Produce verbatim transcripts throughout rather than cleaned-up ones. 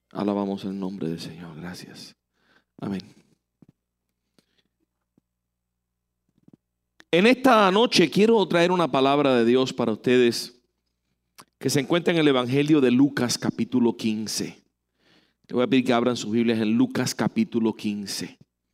Alabamos el nombre del Señor. Gracias. Amén. En esta noche quiero traer una palabra de Dios para ustedes que se encuentra en el Evangelio de Lucas capítulo quince. Te voy a pedir que abran sus Biblias en Lucas capítulo quince.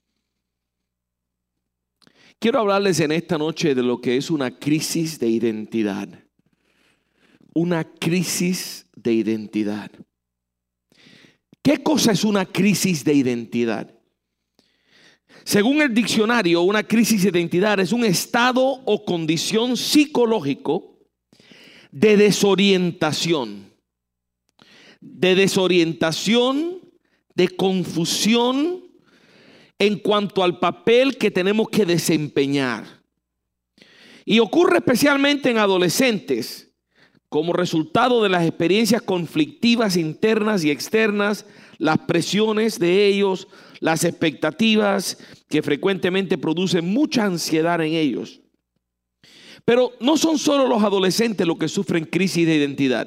Quiero hablarles en esta noche de lo que es una crisis de identidad. Una crisis de identidad. ¿Qué cosa es una crisis de identidad? Según el diccionario, una crisis de identidad es un estado o condición psicológico de desorientación. De desorientación, de confusión en cuanto al papel que tenemos que desempeñar. Y ocurre especialmente en adolescentes como resultado de las experiencias conflictivas internas y externas, las presiones de ellos, las expectativas que frecuentemente producen mucha ansiedad en ellos. Pero no son solo los adolescentes los que sufren crisis de identidad.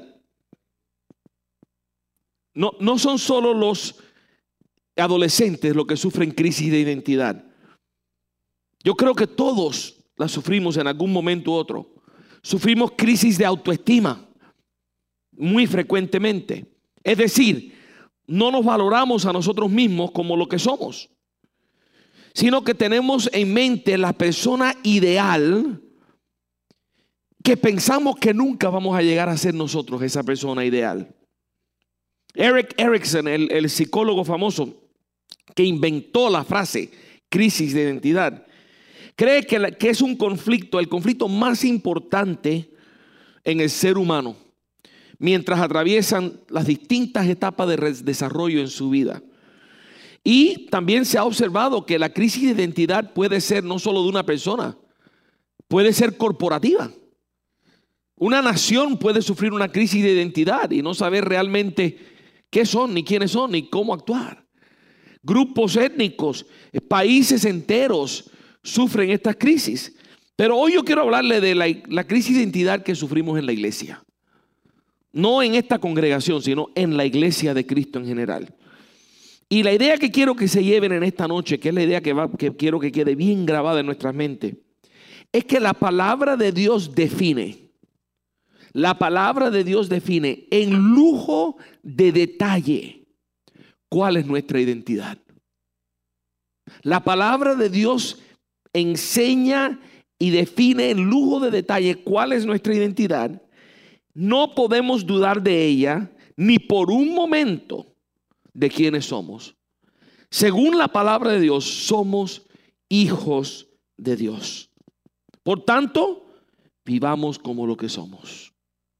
No, no son solo los adolescentes los que sufren crisis de identidad. Yo creo que todos la sufrimos en algún momento u otro. Sufrimos crisis de autoestima muy frecuentemente. Es decir, no nos valoramos a nosotros mismos como lo que somos, sino que tenemos en mente la persona ideal que pensamos que nunca vamos a llegar a ser nosotros esa persona ideal. Erik Erikson, el, el psicólogo famoso que inventó la frase crisis de identidad, cree que, la, que es un conflicto, el conflicto más importante en el ser humano, mientras atraviesan las distintas etapas de desarrollo en su vida. Y también se ha observado que la crisis de identidad puede ser no solo de una persona, puede ser corporativa. Una nación puede sufrir una crisis de identidad y no saber realmente qué son, ni quiénes son, ni cómo actuar. Grupos étnicos, países enteros sufren esta crisis. Pero hoy yo quiero hablarle de la, la crisis de identidad que sufrimos en la iglesia. No en esta congregación, sino en la iglesia de Cristo en general. Y la idea que quiero que se lleven en esta noche, que es la idea que, va, que quiero que quede bien grabada en nuestras mentes, es que la palabra de Dios define. La palabra de Dios define en lujo de detalle cuál es nuestra identidad. La palabra de Dios enseña y define en lujo de detalle cuál es nuestra identidad. No podemos dudar de ella ni por un momento de quiénes somos. Según la palabra de Dios, somos hijos de Dios. Por tanto, vivamos como lo que somos.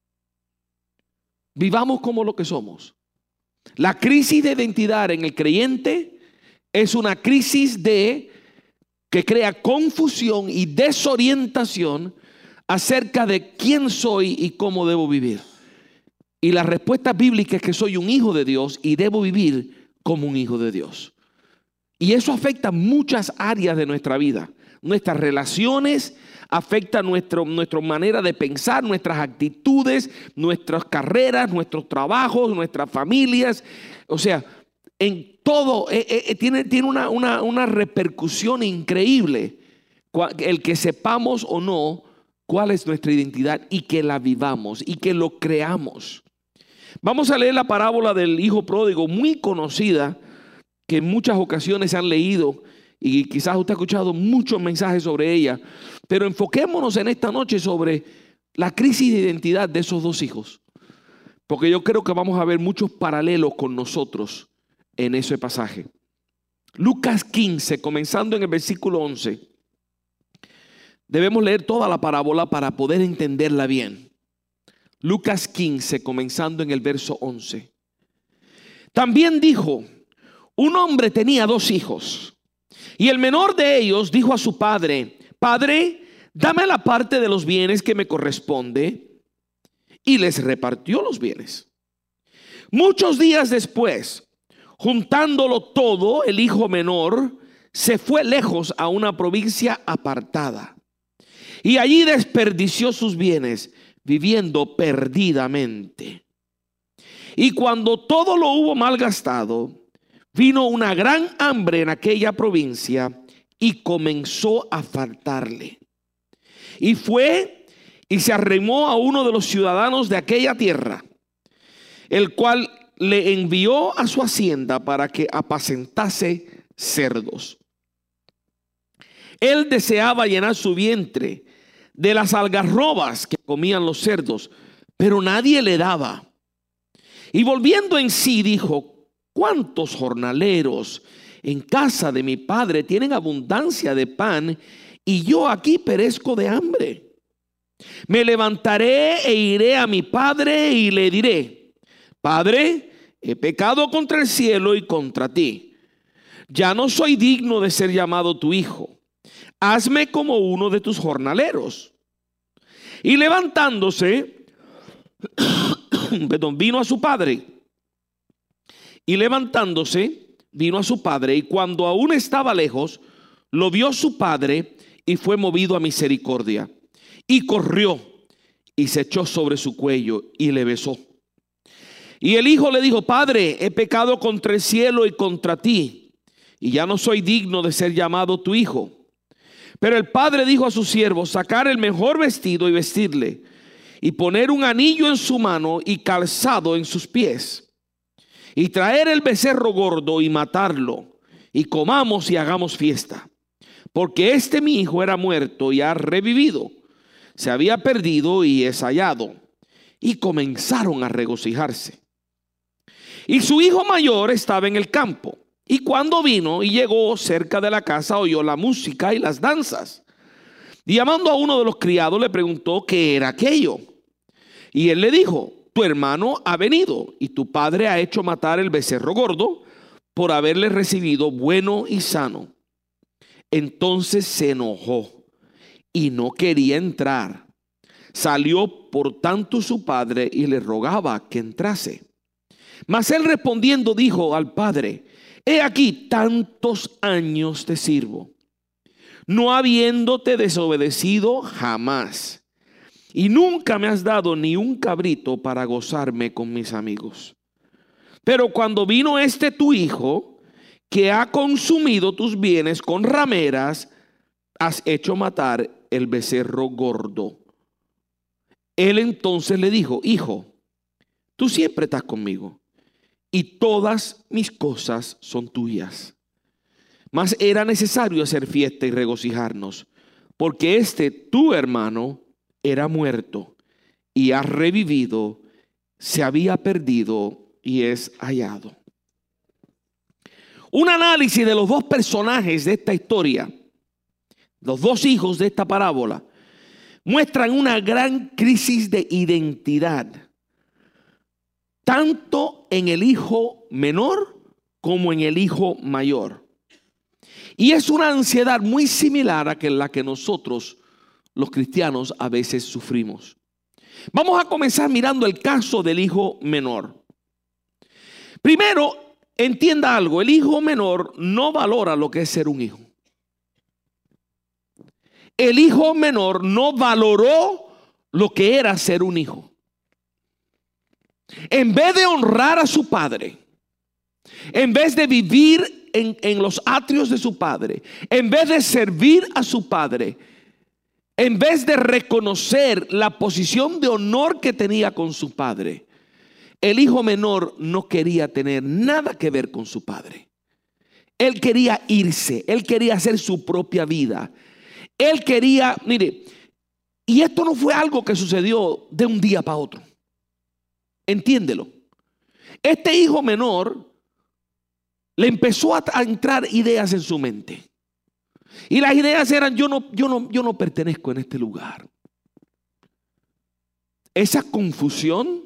Vivamos como lo que somos. La crisis de identidad en el creyente es una crisis de que crea confusión y desorientación acerca de quién soy y cómo debo vivir. Y la respuesta bíblica es que soy un hijo de Dios y debo vivir como un hijo de Dios. Y eso afecta muchas áreas de nuestra vida. Nuestras relaciones, afecta nuestro, nuestra manera de pensar, nuestras actitudes, nuestras carreras, nuestros trabajos, nuestras familias. O sea, en todo eh, eh, tiene, tiene una, una, una repercusión increíble el que sepamos o no cuál es nuestra identidad y que la vivamos y que lo creamos. Vamos a leer la parábola del hijo pródigo, muy conocida, que en muchas ocasiones se han leído y quizás usted ha escuchado muchos mensajes sobre ella, pero enfoquémonos en esta noche sobre la crisis de identidad de esos dos hijos, porque yo creo que vamos a ver muchos paralelos con nosotros en ese pasaje. Lucas quince, comenzando en el versículo once. Debemos leer toda la parábola para poder entenderla bien. Lucas quince, comenzando en el verso once. También dijo: un hombre tenía dos hijos, y el menor de ellos dijo a su padre: Padre, dame la parte de los bienes que me corresponde. Y les repartió los bienes. Muchos días después, juntándolo todo, el hijo menor se fue lejos a una provincia apartada, y allí desperdició sus bienes viviendo perdidamente. Y cuando todo lo hubo malgastado, vino una gran hambre en aquella provincia y comenzó a faltarle. Y fue y se arrimó a uno de los ciudadanos de aquella tierra, el cual le envió a su hacienda para que apacentase cerdos. Él deseaba llenar su vientre de las algarrobas que comían los cerdos, pero nadie le daba. Y volviendo en sí dijo: ¿cuántos jornaleros en casa de mi padre tienen abundancia de pan, y yo aquí perezco de hambre? Me levantaré e iré a mi padre y le diré: Padre, he pecado contra el cielo y contra ti. Ya no soy digno de ser llamado tu hijo. Hazme como uno de tus jornaleros. Y levantándose, perdón, vino a su padre. Y levantándose, vino a su padre. Y cuando aún estaba lejos, lo vio su padre y fue movido a misericordia. Y corrió y se echó sobre su cuello y le besó. Y el hijo le dijo: Padre, he pecado contra el cielo y contra ti, y ya no soy digno de ser llamado tu hijo. Pero el padre dijo a sus siervos: sacar el mejor vestido y vestirle, y poner un anillo en su mano y calzado en sus pies, y traer el becerro gordo y matarlo, y comamos y hagamos fiesta. Porque este mi hijo era muerto y ha revivido, se había perdido y es hallado. Y comenzaron a regocijarse. Y su hijo mayor estaba en el campo. Y cuando vino y llegó cerca de la casa, oyó la música y las danzas. Y llamando a uno de los criados, le preguntó qué era aquello. Y él le dijo: tu hermano ha venido, y tu padre ha hecho matar el becerro gordo, por haberle recibido bueno y sano. Entonces se enojó y no quería entrar. Salió por tanto su padre y le rogaba que entrase. Mas él respondiendo dijo al padre: he aquí tantos años te sirvo, no habiéndote desobedecido jamás, y nunca me has dado ni un cabrito para gozarme con mis amigos. Pero cuando vino este tu hijo, que ha consumido tus bienes con rameras, has hecho matar el becerro gordo. Él entonces le dijo: hijo, tú siempre estás conmigo, y todas mis cosas son tuyas. Mas era necesario hacer fiesta y regocijarnos, porque este tu hermano era muerto y ha revivido, se había perdido y es hallado. Un análisis de los dos personajes de esta historia, los dos hijos de esta parábola, muestran una gran crisis de identidad, tanto en el hijo menor como en el hijo mayor. Y es una ansiedad muy similar a la que nosotros, los cristianos, a veces sufrimos. Vamos a comenzar mirando el caso del hijo menor. Primero, entienda algo: el hijo menor no valora lo que es ser un hijo. El hijo menor no valoró lo que era ser un hijo. En vez de honrar a su padre, en vez de vivir en, en los atrios de su padre, en vez de servir a su padre, en vez de reconocer la posición de honor que tenía con su padre, el hijo menor no quería tener nada que ver con su padre. Él quería irse, él quería hacer su propia vida. Él quería, mire, y esto no fue algo que sucedió de un día para otro. Entiéndelo. Este hijo menor le empezó a, a entrar ideas en su mente. Y las ideas eran: yo no, yo no, yo no pertenezco en este lugar. Esa confusión,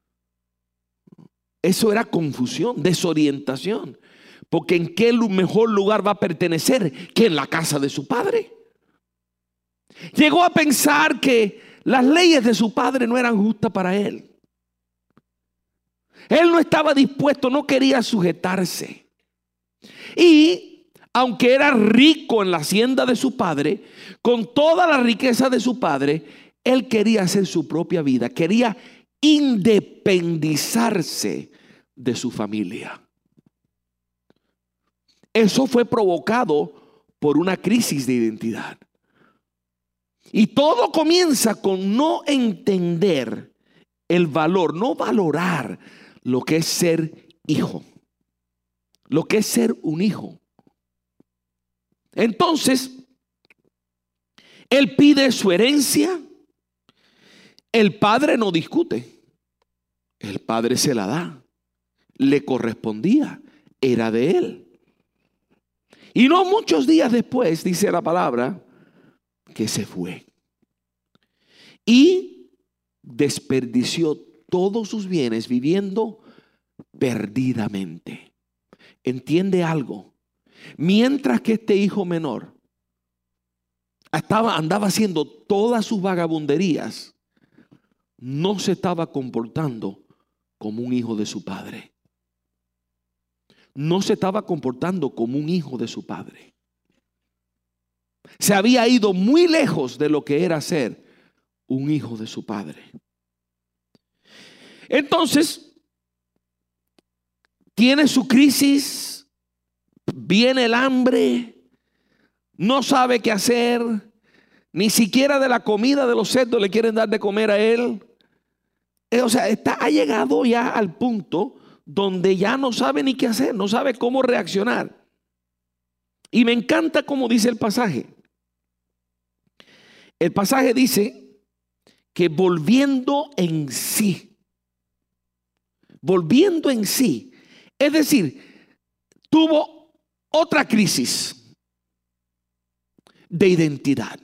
eso era confusión, desorientación. Porque ¿en qué mejor lugar va a pertenecer que en la casa de su padre? Llegó a pensar que las leyes de su padre no eran justas para él. Él no estaba dispuesto, no quería sujetarse. Y aunque era rico en la hacienda de su padre, con toda la riqueza de su padre, él quería hacer su propia vida. Quería independizarse de su familia. Eso fue provocado por una crisis de identidad. Y todo comienza con no entender el valor, no valorar lo que es ser hijo, lo que es ser un hijo. Entonces, él pide su herencia. El padre no discute. El padre se la da. Le correspondía. Era de él. Y no muchos días después, dice la palabra, que se fue. Y desperdició todos sus bienes viviendo perdidamente. ¿Entiende algo? Mientras que este hijo menor estaba, andaba haciendo todas sus vagabunderías, no se estaba comportando como un hijo de su padre. No se estaba comportando como un hijo de su padre. Se había ido muy lejos de lo que era ser un hijo de su padre. Entonces, tiene su crisis, viene el hambre, no sabe qué hacer, ni siquiera de la comida de los cerdos le quieren dar de comer a él. O sea, está, ha llegado ya al punto donde ya no sabe ni qué hacer, no sabe cómo reaccionar. Y me encanta cómo dice el pasaje. El pasaje dice que volviendo en sí, volviendo en sí, es decir, tuvo otra crisis de identidad.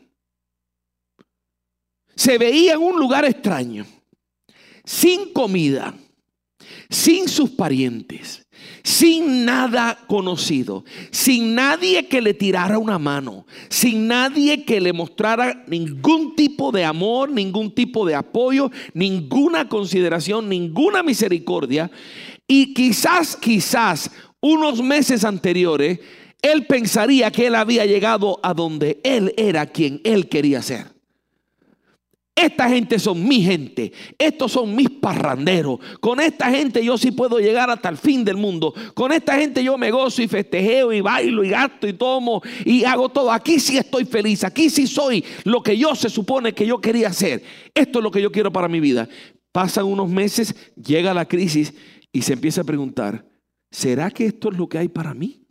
Se veía en un lugar extraño, sin comida, sin sus parientes, sin nada conocido, sin nadie que le tirara una mano, sin nadie que le mostrara ningún tipo de amor, ningún tipo de apoyo, ninguna consideración, ninguna misericordia. Y quizás, quizás unos meses anteriores, él pensaría que él había llegado a donde él era quien él quería ser. Esta gente son mi gente, estos son mis parranderos. Con esta gente yo sí puedo llegar hasta el fin del mundo. Con esta gente yo me gozo y festejeo y bailo y gasto y tomo y hago todo. Aquí sí estoy feliz, aquí sí soy lo que yo se supone que yo quería ser. Esto es lo que yo quiero para mi vida. Pasan unos meses, llega la crisis y se empieza a preguntar, ¿será que esto es lo que hay para mí?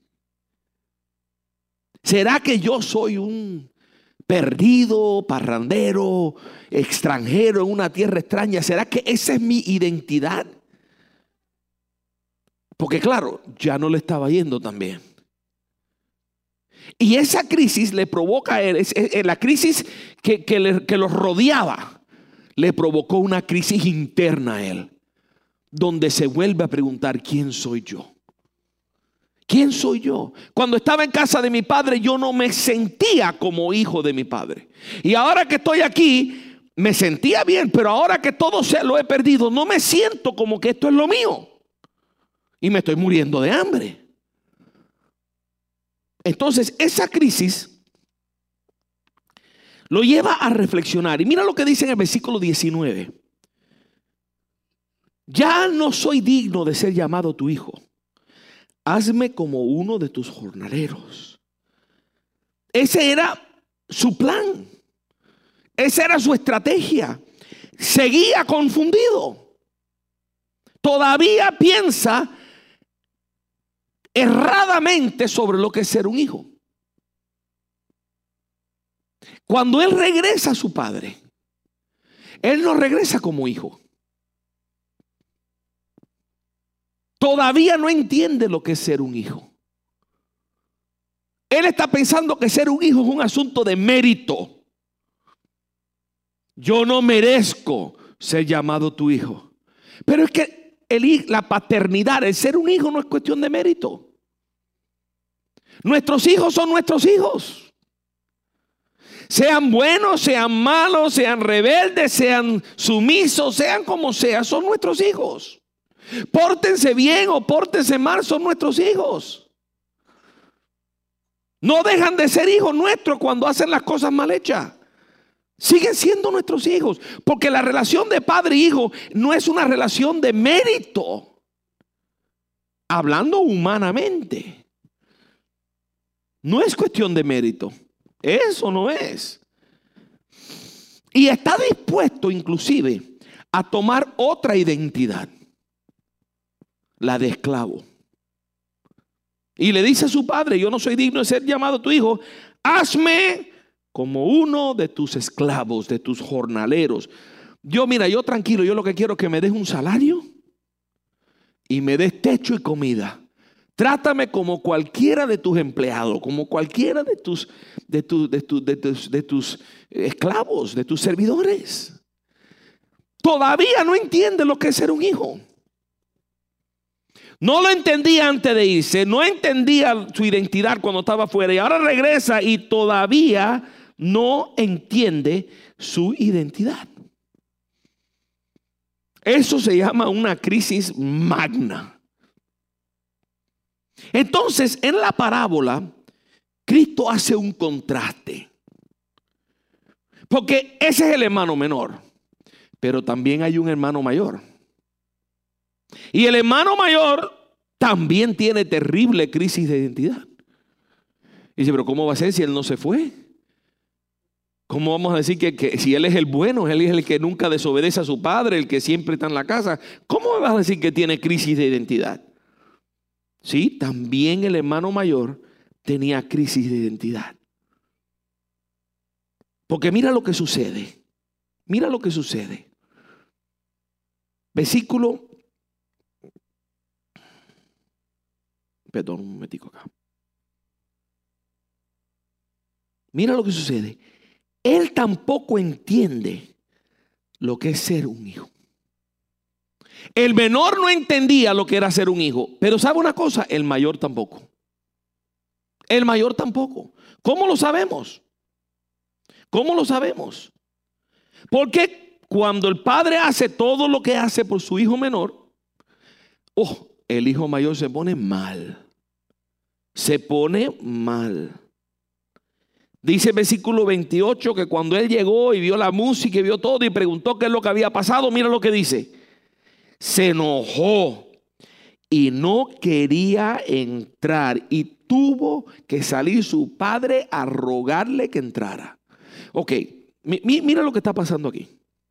¿Será que yo soy un perdido, parrandero, extranjero en una tierra extraña? ¿Será que esa es mi identidad? Porque claro, ya no le estaba yendo tan bien. Y esa crisis le provoca a él, es, es, la crisis que, que, le, que los rodeaba, le provocó una crisis interna a él, donde se vuelve a preguntar, ¿quién soy yo? ¿Quién soy yo? Cuando estaba en casa de mi padre, yo no me sentía como hijo de mi padre. Y ahora que estoy aquí, me sentía bien, pero ahora que todo se lo he perdido, no me siento como que esto es lo mío. Y me estoy muriendo de hambre. Entonces, esa crisis lo lleva a reflexionar. Y mira lo que dice en el versículo diecinueve. Ya no soy digno de ser llamado tu hijo. Hazme como uno de tus jornaleros. Ese era su plan. Esa era su estrategia. Seguía confundido. Todavía piensa erradamente sobre lo que es ser un hijo. Cuando él regresa a su padre, él no regresa como hijo. Todavía no entiende lo que es ser un hijo. Él está pensando que ser un hijo es un asunto de mérito. Yo no merezco ser llamado tu hijo. Pero es que el, la paternidad, el ser un hijo no es cuestión de mérito. Nuestros hijos son nuestros hijos. Sean buenos, sean malos, sean rebeldes, sean sumisos, sean como sean, son nuestros hijos. Pórtense bien o pórtense mal, son nuestros hijos. No dejan de ser hijos nuestros cuando hacen las cosas mal hechas. Siguen siguen siendo nuestros hijos. Porque la relación de padre e hijo no es una relación de mérito, hablando humanamente. No es cuestión de mérito. Eso no es. Y está dispuesto inclusive a tomar otra identidad, la de esclavo. Y le dice a su padre: yo no soy digno de ser llamado tu hijo, hazme como uno de tus esclavos, de tus jornaleros. Yo, mira, yo tranquilo, yo lo que quiero es que me des un salario y me des techo y comida. Trátame como cualquiera de tus empleados, como cualquiera de tus, de, tu, de, tu, de, tus, de tus esclavos, de tus servidores. Todavía no entiende lo que es ser un hijo. No lo entendía antes de irse, no entendía su identidad cuando estaba afuera, y ahora regresa y todavía no entiende su identidad. Eso se llama una crisis magna. Entonces, en la parábola, Cristo hace un contraste. Porque ese es el hermano menor, pero también hay un hermano mayor. Y el hermano mayor también tiene terrible crisis de identidad. Y dice: pero ¿cómo va a ser si él no se fue? ¿Cómo vamos a decir que, que si él es el bueno, él es el que nunca desobedece a su padre, el que siempre está en la casa? ¿Cómo me vas a decir que tiene crisis de identidad? Sí, también el hermano mayor tenía crisis de identidad. Porque mira lo que sucede. Mira lo que sucede. Versículo. Perdón, un momentico acá. Mira lo que sucede. Él tampoco entiende lo que es ser un hijo. El menor no entendía lo que era ser un hijo. Pero ¿sabe una cosa? El mayor tampoco. El mayor tampoco. ¿Cómo lo sabemos? ¿Cómo lo sabemos? Porque cuando el padre hace todo lo que hace por su hijo menor, oh, el hijo mayor se pone mal. Se pone mal. Dice el versículo veintiocho que cuando él llegó y vio la música y vio todo y preguntó qué es lo que había pasado, mira lo que dice. Se enojó y no quería entrar y tuvo que salir su padre a rogarle que entrara. Ok, mira lo que está pasando aquí.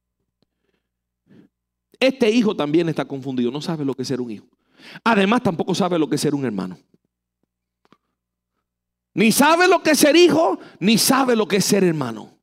Este hijo también está confundido, no sabe lo que es ser un hijo. Además tampoco sabe lo que es ser un hermano. Ni sabe lo que es ser hijo, ni sabe lo que es ser hermano.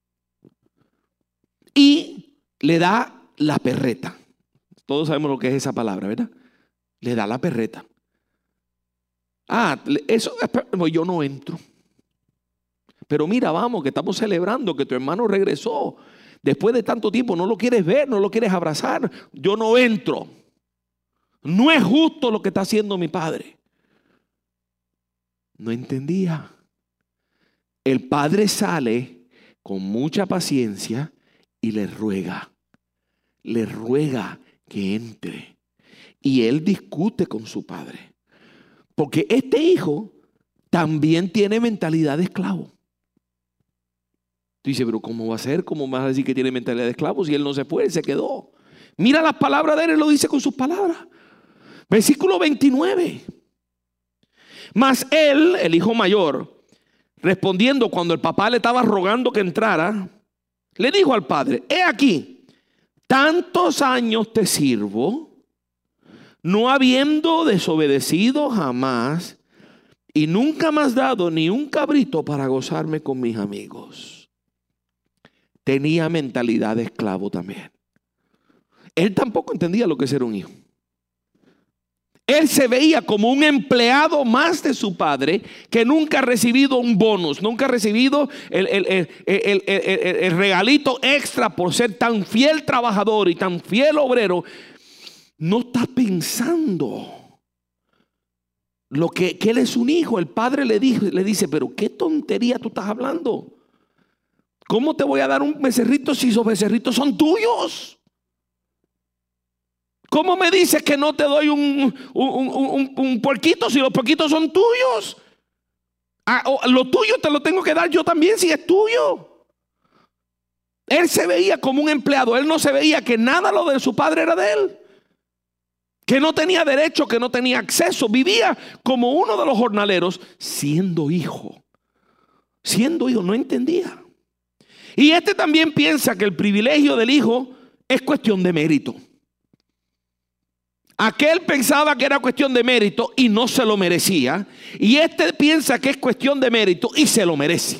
Y le da la perreta. Todos sabemos lo que es esa palabra, ¿verdad? Le da la perreta. Ah, eso yo no entro. Pero mira, vamos, que estamos celebrando que tu hermano regresó. Después de tanto tiempo no lo quieres ver, no lo quieres abrazar. Yo no entro. No es justo lo que está haciendo mi padre. No entendía. El padre sale con mucha paciencia y le ruega. Le ruega que entre. Y él discute con su padre. Porque este hijo también tiene mentalidad de esclavo. Tú dices, pero ¿cómo va a ser? ¿Cómo vas a decir que tiene mentalidad de esclavo si él no se fue, él se quedó? Mira las palabras de él, él lo dice con sus palabras. Versículo veintinueve. Mas él, el hijo mayor, respondiendo cuando el papá le estaba rogando que entrara, le dijo al padre: he aquí, tantos años te sirvo, no habiendo desobedecido jamás, y nunca me has dado ni un cabrito para gozarme con mis amigos. Tenía mentalidad de esclavo también. Él tampoco entendía lo que es ser un hijo. Él se veía como un empleado más de su padre que nunca ha recibido un bonus, nunca ha recibido el, el, el, el, el, el regalito extra por ser tan fiel trabajador y tan fiel obrero. No está pensando lo que, que él es un hijo. El padre le, dijo, le dice: pero qué tontería tú estás hablando. ¿Cómo te voy a dar un becerrito si esos becerritos son tuyos? ¿Cómo me dices que no te doy un, un, un, un, un puerquito si los puerquitos son tuyos? Ah, lo tuyo te lo tengo que dar yo también si es tuyo. Él se veía como un empleado. Él no se veía que nada lo de su padre era de él, que no tenía derecho, que no tenía acceso. Vivía como uno de los jornaleros, siendo hijo. Siendo hijo, no entendía. Y este también piensa que el privilegio del hijo es cuestión de mérito. Aquel pensaba que era cuestión de mérito y no se lo merecía. Y este piensa que es cuestión de mérito y se lo merece.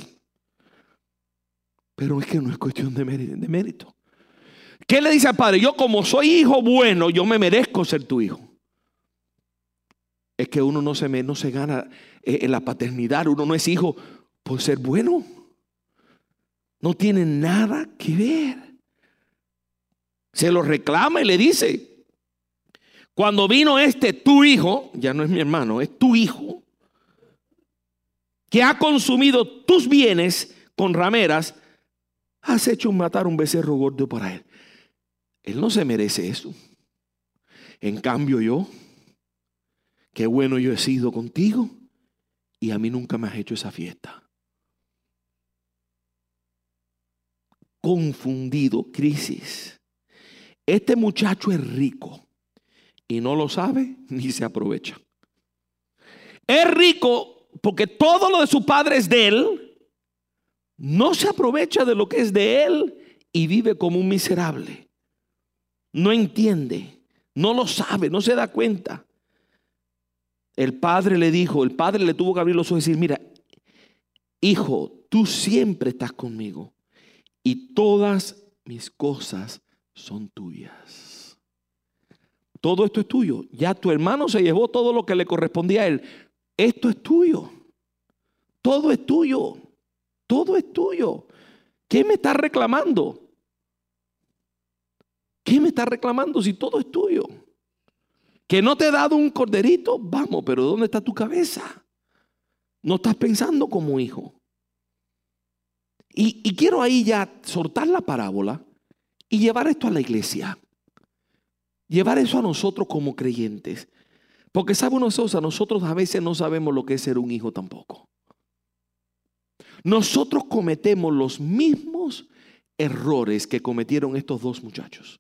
Pero es que no es cuestión de mérito. ¿Qué le dice al padre? Yo, como soy hijo bueno, yo me merezco ser tu hijo. Es que uno no se, me, no se gana en la paternidad. Uno no es hijo por ser bueno. No tiene nada que ver. Se lo reclama y le dice: cuando vino este tu hijo, ya no es mi hermano, es tu hijo, que ha consumido tus bienes con rameras, has hecho matar un becerro gordo para él. Él no se merece eso. En cambio yo, qué bueno yo he sido contigo y a mí nunca me has hecho esa fiesta. Confundido, crisis. Este muchacho es rico y no lo sabe ni se aprovecha. Es rico porque todo lo de su padre es de él. No se aprovecha de lo que es de él y vive como un miserable. No entiende, no lo sabe, no se da cuenta. El padre le dijo, el padre le tuvo que abrir los ojos y decir: mira, hijo, tú siempre estás conmigo y todas mis cosas son tuyas. Todo esto es tuyo. Ya tu hermano se llevó todo lo que le correspondía a él. Esto es tuyo. Todo es tuyo. Todo es tuyo. ¿Qué me estás reclamando? ¿Qué me estás reclamando si todo es tuyo? Que no te he dado un corderito, vamos, pero ¿dónde está tu cabeza? No estás pensando como hijo. Y, y quiero ahí ya soltar la parábola y llevar esto a la iglesia. Llevar eso a nosotros como creyentes. Porque sabe una cosa, nosotros a veces no sabemos lo que es ser un hijo tampoco. Nosotros cometemos los mismos errores que cometieron estos dos muchachos.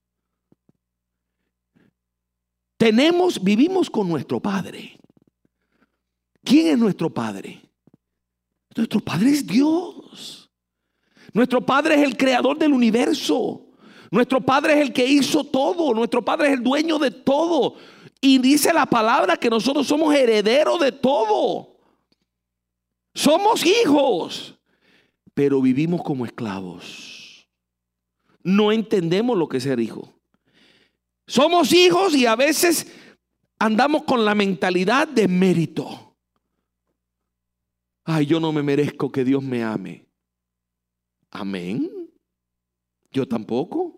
Tenemos, vivimos con nuestro padre. ¿Quién es nuestro padre? Nuestro padre es Dios. Nuestro padre es el creador del universo. Nuestro padre es el que hizo todo. Nuestro padre es el dueño de todo. Y dice la palabra que nosotros somos herederos de todo. Somos hijos, pero vivimos como esclavos. No entendemos lo que es ser hijo. Somos hijos y a veces andamos con la mentalidad de mérito. Ay, yo no me merezco que Dios me ame. Amén. Yo tampoco.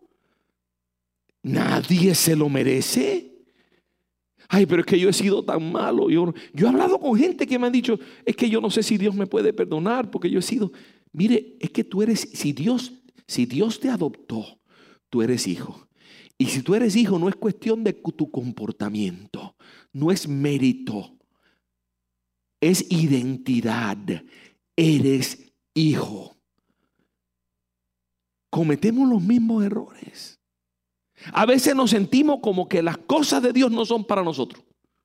Nadie se lo merece. Ay, pero es que yo he sido tan malo. Yo, yo he hablado con gente que me han dicho: es que yo no sé si Dios me puede perdonar porque yo he sido. Mire, es que tú eres, si Dios, si Dios te adoptó, tú eres hijo. Y si tú eres hijo, no es cuestión de tu comportamiento, no es mérito, es identidad. Eres hijo. Cometemos los mismos errores. A veces nos sentimos como que las cosas de Dios no son para nosotros.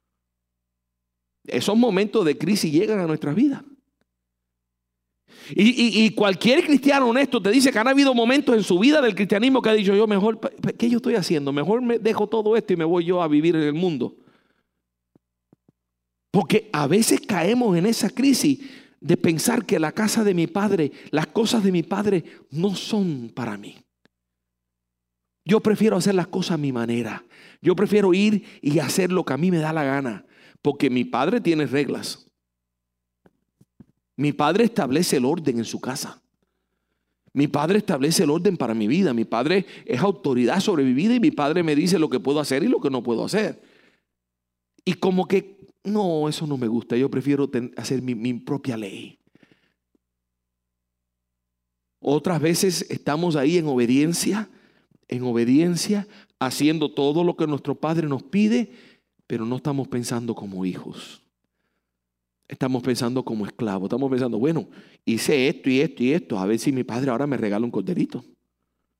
Esos momentos de crisis llegan a nuestras vidas. Y, y, y cualquier cristiano honesto te dice que han habido momentos en su vida del cristianismo que ha dicho: yo mejor, ¿qué yo estoy haciendo? Mejor me dejo todo esto y me voy yo a vivir en el mundo. Porque a veces caemos en esa crisis de pensar que la casa de mi padre, las cosas de mi padre no son para mí. Yo prefiero hacer las cosas a mi manera. Yo prefiero ir y hacer lo que a mí me da la gana. Porque mi padre tiene reglas. Mi padre establece el orden en su casa. Mi padre establece el orden para mi vida. Mi padre es autoridad sobre mi vida y mi padre me dice lo que puedo hacer y lo que no puedo hacer. Y como que, no, eso no me gusta. Yo prefiero ten, hacer mi, mi propia ley. Otras veces estamos ahí en obediencia, en obediencia, haciendo todo lo que nuestro padre nos pide, pero no estamos pensando como hijos. Estamos pensando como esclavos. Estamos pensando: bueno, hice esto y esto y esto. A ver si mi padre ahora me regala un corderito.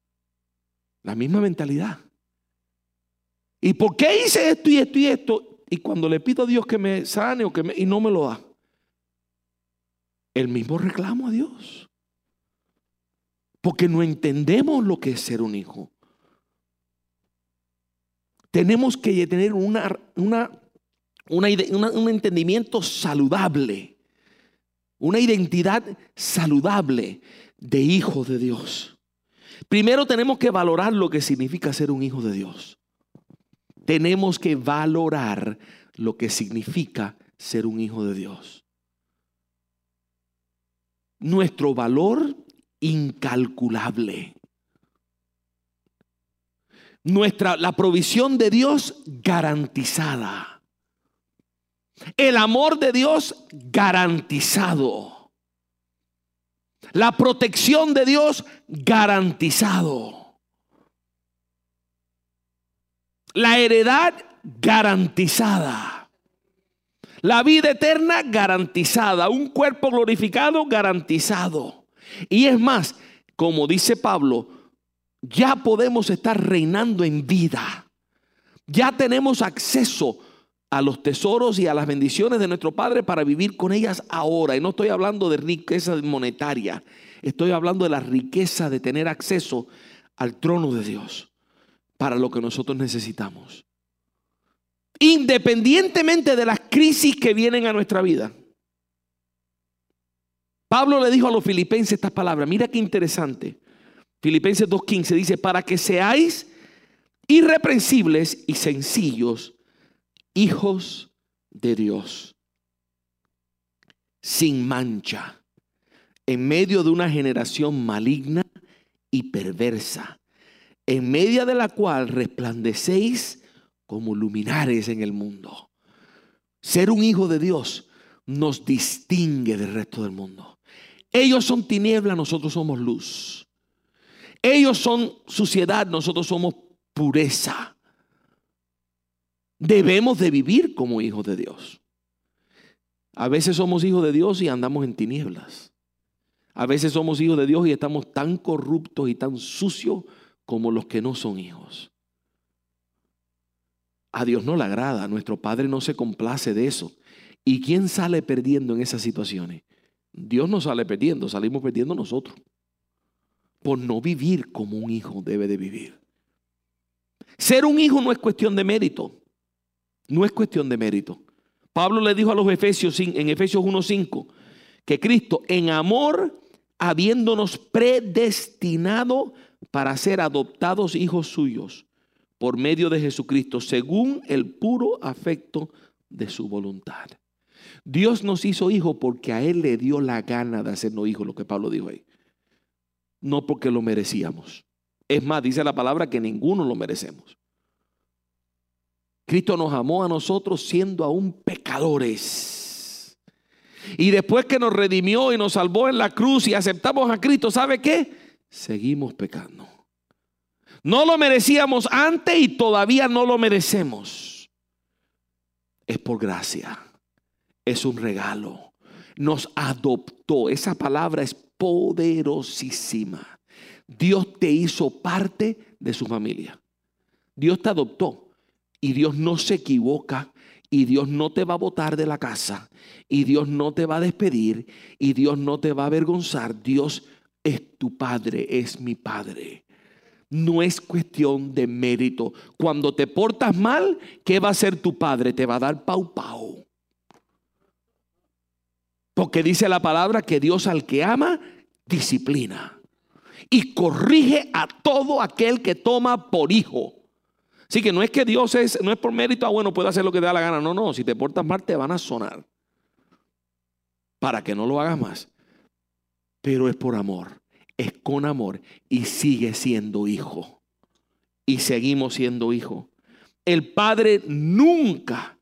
La misma mentalidad. ¿Y por qué hice esto y esto y esto? Y cuando le pido a Dios que me sane o que me, y no me lo da. El mismo reclamo a Dios. Porque no entendemos lo que es ser un hijo. Tenemos que tener una, una, una, una, un entendimiento saludable. Una identidad saludable de hijo de Dios. Primero tenemos que valorar lo que significa ser un hijo de Dios. Tenemos que valorar lo que significa ser un hijo de Dios. Nuestro valor incalculable. Nuestra, la provisión de Dios garantizada. El amor de Dios garantizado. La protección de Dios garantizado. La heredad garantizada. La vida eterna garantizada. Un cuerpo glorificado garantizado. Y es más, como dice Pablo, ya podemos estar reinando en vida. Ya tenemos acceso a los tesoros y a las bendiciones de nuestro Padre para vivir con ellas ahora. Y no estoy hablando de riqueza monetaria. Estoy hablando de la riqueza de tener acceso al trono de Dios para lo que nosotros necesitamos. Independientemente de las crisis que vienen a nuestra vida. Pablo le dijo a los filipenses estas palabras. Mira qué interesante. Filipenses dos quince dice: para que seáis irreprensibles y sencillos, hijos de Dios, sin mancha, en medio de una generación maligna y perversa, en medio de la cual resplandecéis como luminares en el mundo. Ser un hijo de Dios nos distingue del resto del mundo. Ellos son tiniebla, nosotros somos luz. Ellos son suciedad, nosotros somos pureza. Debemos de vivir como hijos de Dios. A veces somos hijos de Dios y andamos en tinieblas. A veces somos hijos de Dios y estamos tan corruptos y tan sucios como los que no son hijos. A Dios no le agrada, nuestro Padre no se complace de eso. ¿Y quién sale perdiendo en esas situaciones? Dios no sale perdiendo, salimos perdiendo nosotros. Por no vivir como un hijo debe de vivir. Ser un hijo no es cuestión de mérito. No es cuestión de mérito. Pablo le dijo a los Efesios en Efesios uno cinco que Cristo en amor, habiéndonos predestinado para ser adoptados hijos suyos por medio de Jesucristo, según el puro afecto de su voluntad. Dios nos hizo hijos porque a Él le dio la gana de hacernos hijos, lo que Pablo dijo ahí. No porque lo merecíamos. Es más, dice la palabra que ninguno lo merecemos. Cristo nos amó a nosotros siendo aún pecadores. Y después que nos redimió y nos salvó en la cruz y aceptamos a Cristo, ¿sabe qué? Seguimos pecando. No lo merecíamos antes y todavía no lo merecemos. Es por gracia. Es un regalo. Nos adoptó. Esa palabra es poderosísima. Dios te hizo parte de su familia. Dios te adoptó. Y Dios no se equivoca. Y Dios no te va a botar de la casa. Y Dios no te va a despedir. Y Dios no te va a avergonzar. Dios es tu Padre, es mi Padre. No es cuestión de mérito. Cuando te portas mal, ¿qué va a hacer tu Padre? Te va a dar pau pau. Porque dice la palabra que Dios al que ama, disciplina. Y corrige a todo aquel que toma por hijo. Así que no es que Dios es, no es por mérito, ah, bueno, puede hacer lo que te da la gana. No, no, si te portas mal te van a sonar. Para que no lo hagas más. Pero es por amor, es con amor y sigue siendo hijo. Y seguimos siendo hijo. El Padre nunca,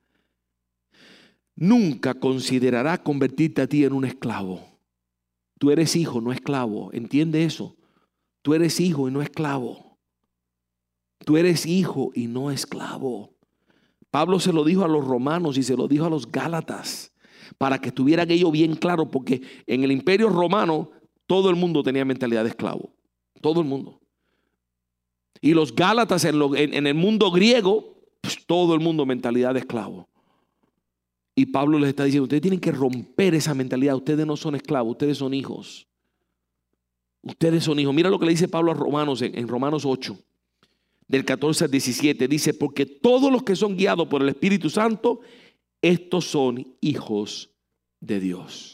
nunca considerará convertirte a ti en un esclavo. Tú eres hijo, no esclavo. ¿Entiende eso? Tú eres hijo y no esclavo. Tú eres hijo y no esclavo. Pablo se lo dijo a los romanos y se lo dijo a los gálatas para que estuvieran ellos bien claros, porque en el imperio romano todo el mundo tenía mentalidad de esclavo. Todo el mundo. Y los Gálatas en, lo, en, en el mundo griego, pues todo el mundo mentalidad de esclavo. Y Pablo les está diciendo, ustedes tienen que romper esa mentalidad. Ustedes no son esclavos, ustedes son hijos. Ustedes son hijos. Mira lo que le dice Pablo a Romanos en, en Romanos ocho, del catorce al diecisiete. Dice, porque todos los que son guiados por el Espíritu Santo, estos son hijos de Dios.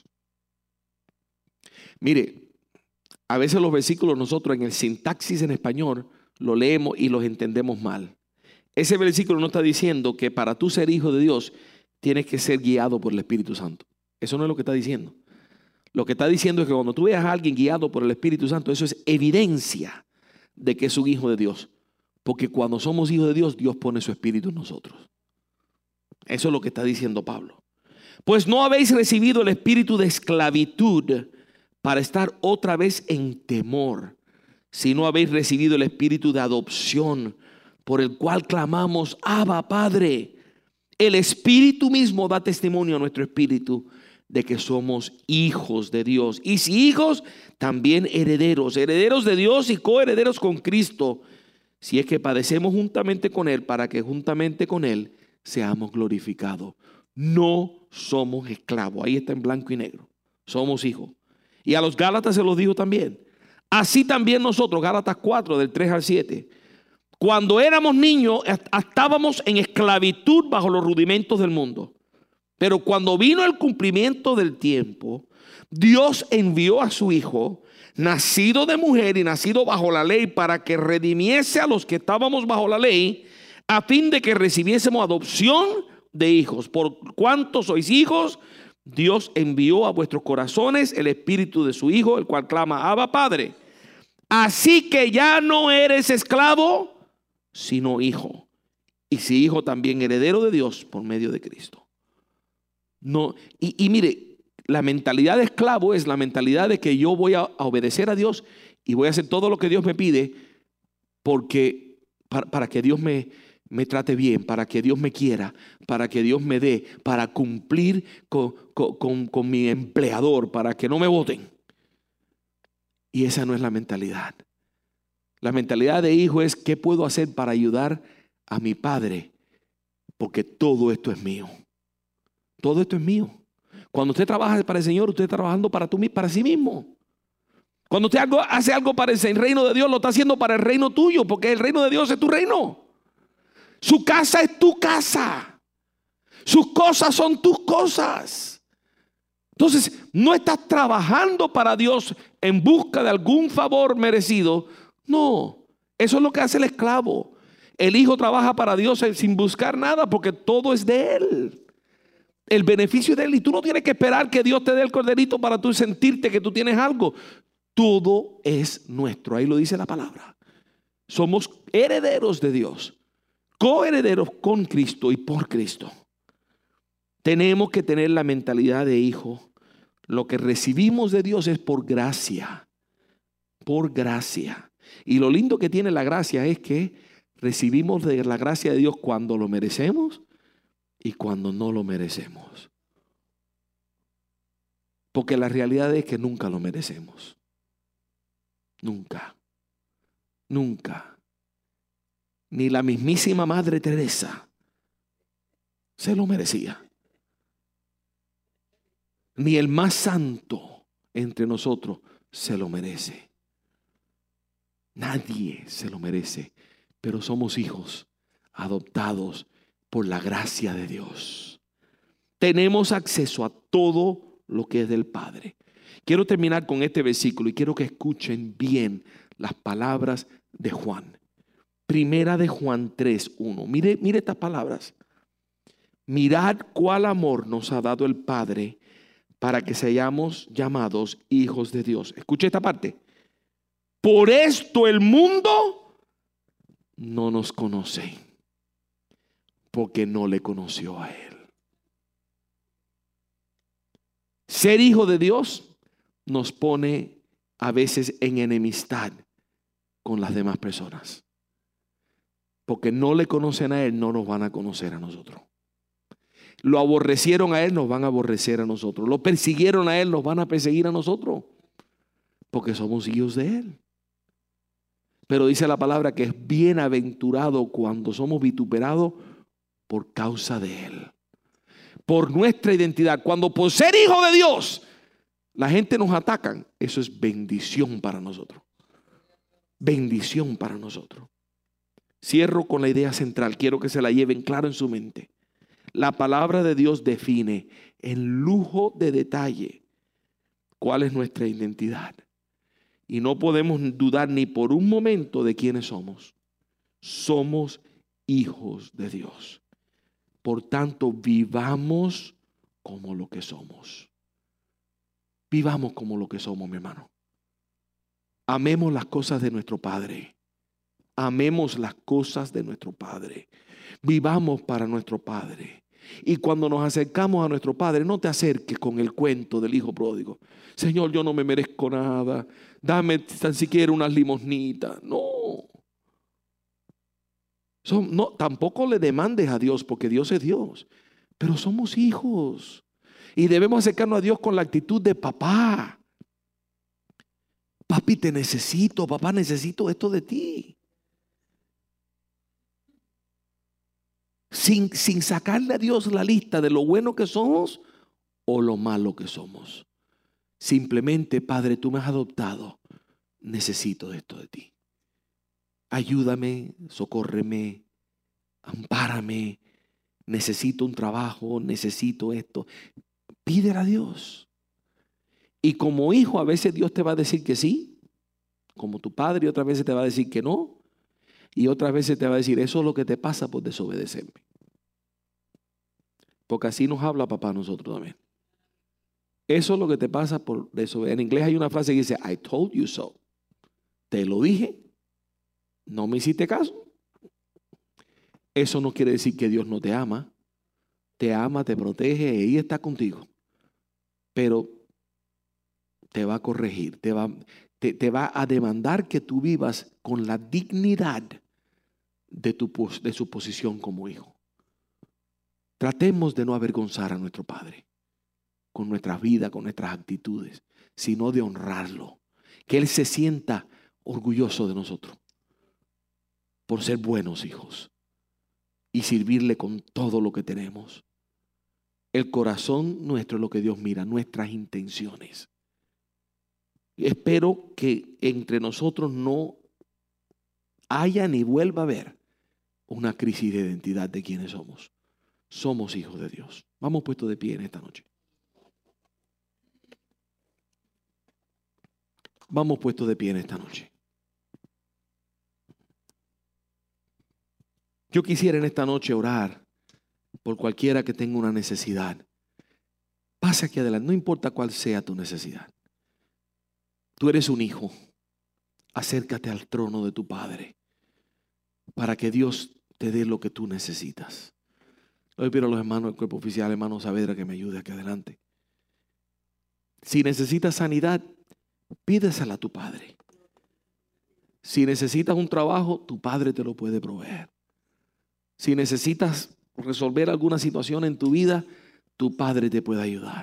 Mire, a veces los versículos nosotros en el sintaxis en español lo leemos y los entendemos mal. Ese versículo no está diciendo que para tú ser hijo de Dios tienes que ser guiado por el Espíritu Santo. Eso no es lo que está diciendo. Lo que está diciendo es que cuando tú veas a alguien guiado por el Espíritu Santo, eso es evidencia de que es un hijo de Dios. Porque cuando somos hijos de Dios, Dios pone su Espíritu en nosotros. Eso es lo que está diciendo Pablo. Pues no habéis recibido el espíritu de esclavitud para estar otra vez en temor, sino habéis recibido el espíritu de adopción, por el cual clamamos, Abba, Padre. El Espíritu mismo da testimonio a nuestro espíritu de que somos hijos de Dios. Y si hijos, también herederos, herederos de Dios y coherederos con Cristo, si es que padecemos juntamente con Él, para que juntamente con Él seamos glorificados. No somos esclavos. Ahí está en blanco y negro. Somos hijos. Y a los Gálatas se los dijo también. Así también nosotros, Gálatas cuatro, del tres al siete. Cuando éramos niños, estábamos en esclavitud bajo los rudimentos del mundo. Pero cuando vino el cumplimiento del tiempo, Dios envió a su Hijo, nacido de mujer y nacido bajo la ley, para que redimiese a los que estábamos bajo la ley, a fin de que recibiésemos adopción de hijos. Por cuanto sois hijos, Dios envió a vuestros corazones el espíritu de su Hijo, el cual clama, Abba, Padre. Así que ya no eres esclavo, sino hijo. Y si hijo, también heredero de Dios por medio de Cristo. No, y, y mire, la mentalidad de esclavo es la mentalidad de que yo voy a, a obedecer a Dios y voy a hacer todo lo que Dios me pide porque para, para que Dios me, me trate bien, para que Dios me quiera, para que Dios me dé, para cumplir con, con, con, con mi empleador, para que no me voten. Y esa no es la mentalidad. La mentalidad de hijo es ¿qué puedo hacer para ayudar a mi padre? Porque todo esto es mío. Todo esto es mío. Cuando usted trabaja para el Señor, usted está trabajando para, tú, para sí mismo. Cuando usted hace algo para el reino de Dios, lo está haciendo para el reino tuyo, porque el reino de Dios es tu reino. Su casa es tu casa. Sus cosas son tus cosas. Entonces, no estás trabajando para Dios en busca de algún favor merecido. No, eso es lo que hace el esclavo. El hijo trabaja para Dios sin buscar nada porque todo es de Él. El beneficio es de Él y tú no tienes que esperar que Dios te dé el corderito para tú sentirte que tú tienes algo. Todo es nuestro, ahí lo dice la palabra. Somos herederos de Dios, coherederos con Cristo y por Cristo. Tenemos que tener la mentalidad de hijo. Lo que recibimos de Dios es por gracia, por gracia. Y lo lindo que tiene la gracia es que recibimos de la gracia de Dios cuando lo merecemos y cuando no lo merecemos. Porque la realidad es que nunca lo merecemos. Nunca. Nunca. Ni la mismísima Madre Teresa se lo merecía. Ni el más santo entre nosotros se lo merece. Nadie se lo merece, pero somos hijos adoptados por la gracia de Dios. Tenemos acceso a todo lo que es del Padre. Quiero terminar con este versículo y quiero que escuchen bien las palabras de Juan. Primera de Juan tres, uno. Mire, mire estas palabras. Mirad cuál amor nos ha dado el Padre para que seamos llamados hijos de Dios. Escuche esta parte. Por esto el mundo no nos conoce, porque no le conoció a Él. Ser hijo de Dios nos pone a veces en enemistad con las demás personas. Porque no le conocen a Él, no nos van a conocer a nosotros. Lo aborrecieron a Él, nos van a aborrecer a nosotros. Lo persiguieron a Él, nos van a perseguir a nosotros. Porque somos hijos de Él. Pero dice la palabra que es bienaventurado cuando somos vituperados por causa de Él. Por nuestra identidad. Cuando por ser hijo de Dios la gente nos atacan, eso es bendición para nosotros. Bendición para nosotros. Cierro con la idea central. Quiero que se la lleven claro en su mente. La palabra de Dios define en lujo de detalle cuál es nuestra identidad. Y no podemos dudar ni por un momento de quiénes somos. Somos hijos de Dios. Por tanto, vivamos como lo que somos. Vivamos como lo que somos, mi hermano. Amemos las cosas de nuestro Padre. Amemos las cosas de nuestro Padre. Vivamos para nuestro Padre. Y cuando nos acercamos a nuestro Padre, no te acerques con el cuento del hijo pródigo. Señor, yo no me merezco nada. Dame tan siquiera unas limosnitas. No. Son, no, tampoco le demandes a Dios, porque Dios es Dios. Pero somos hijos. Y debemos acercarnos a Dios con la actitud de papá. Papi, te necesito. Papá, necesito esto de ti. Sin, sin sacarle a Dios la lista de lo bueno que somos o lo malo que somos. Simplemente, Padre, tú me has adoptado. Necesito esto de ti. Ayúdame, socórreme, ampárame. Necesito un trabajo, necesito esto. Pídele a Dios. Y como hijo, a veces Dios te va a decir que sí, como tu padre, y otras veces te va a decir que no. Y otras veces te va a decir, eso es lo que te pasa por desobedecerme. Porque así nos habla papá a nosotros también. Eso es lo que te pasa por desobedecer. En inglés hay una frase que dice, I told you so. Te lo dije. No me hiciste caso. Eso no quiere decir que Dios no te ama. Te ama, te protege y está contigo. Pero te va a corregir. Te va, te, te va a demandar que tú vivas con la dignidad de, tu, de su posición como hijo. Tratemos de no avergonzar a nuestro Padre con nuestras vidas, con nuestras actitudes, sino de honrarlo. Que Él se sienta orgulloso de nosotros por ser buenos hijos y servirle con todo lo que tenemos. El corazón nuestro es lo que Dios mira, nuestras intenciones. Espero que entre nosotros no haya ni vuelva a haber una crisis de identidad de quiénes somos. Somos hijos de Dios. Vamos puestos de pie en esta noche. Vamos puestos de pie en esta noche. Yo quisiera en esta noche orar por cualquiera que tenga una necesidad. Pasa aquí adelante, no importa cuál sea tu necesidad. Tú eres un hijo. Acércate al trono de tu Padre para que Dios te dé lo que tú necesitas. Hoy pido a los hermanos del cuerpo oficial, hermano Saavedra, que me ayude aquí adelante. Si necesitas sanidad, pídesela a tu Padre. Si necesitas un trabajo, tu Padre te lo puede proveer. Si necesitas resolver alguna situación en tu vida, tu Padre te puede ayudar.